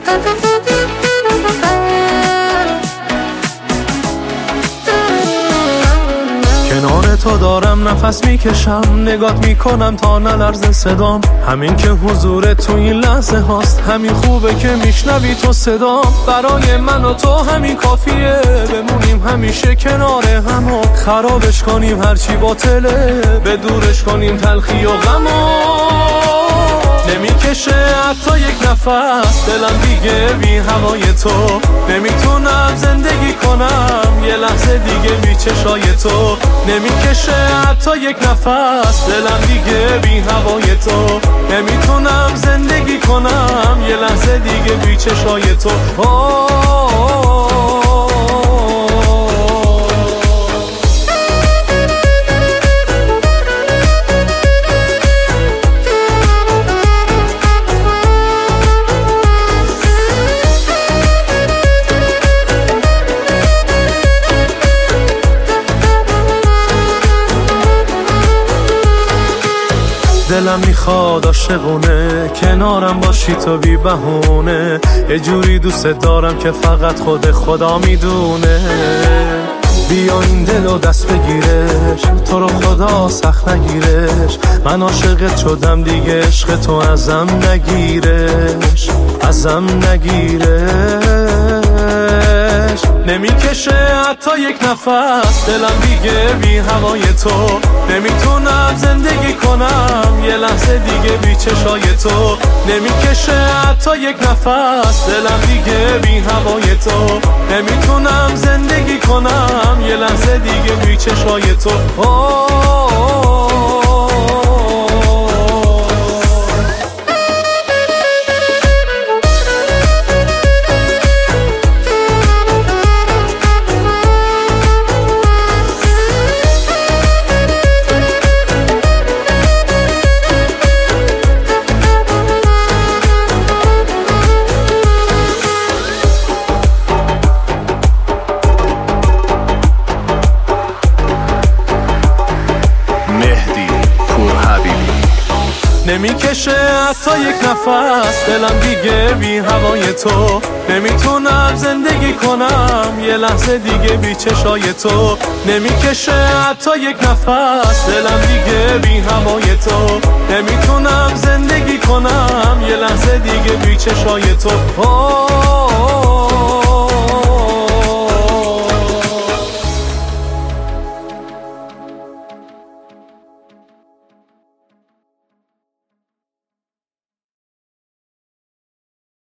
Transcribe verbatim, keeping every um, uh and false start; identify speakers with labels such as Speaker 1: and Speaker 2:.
Speaker 1: کنار تو دارم نفس میکشم، نگات میکنم تا نلرزه صدام. همین که حضور تو این لحظه هاست، همین خوبه که میشنوی تو صدام. برای من و تو همین کافیه، بمونیم همیشه کنار هم و خرابش کنیم هرچی باطله، به دورش کنیم تلخی و غمو. نمیکشه حتی یک نفس دلم دیگه بی هوای تو، نمیتونم زندگی کنم یه لحظه دیگه بی چشای تو. نمیکشه حتی یک نفس دلم دیگه بی هوای تو، نمیتونم زندگی کنم یه لحظه دیگه بی چشای تو. دلم میخواد عاشقونه، کنارم باشی تو بی بهونه. یه جوری دوست دارم که فقط خود خدا میدونه. بیا این دل و دست بگیرش، تو رو خدا سخت نگیرش. من عاشقت شدم دیگه، عشق تو ازم نگیرش، ازم نگیرش. نمیکشه حتی یک نفس دلم دیگه بی هوای تو، نمیتونم زندگی کنم یه لحظه دیگه بی چشای تو. نمیکشه حتی یک نفس دلم دیگه بی هوای تو، نمیتونم زندگی کنم یه لحظه دیگه بی چشای تو. نمیکشه حتی یک نفس دلم دیگه بی هوای تو، نمیتونم زندگی کنم یه لحظه دیگه بی چشای تو. نمیکشه حتی یک نفس دلم دیگه بی هوای تو، نمیتونم زندگی کنم یه لحظه دیگه بی چشای تو.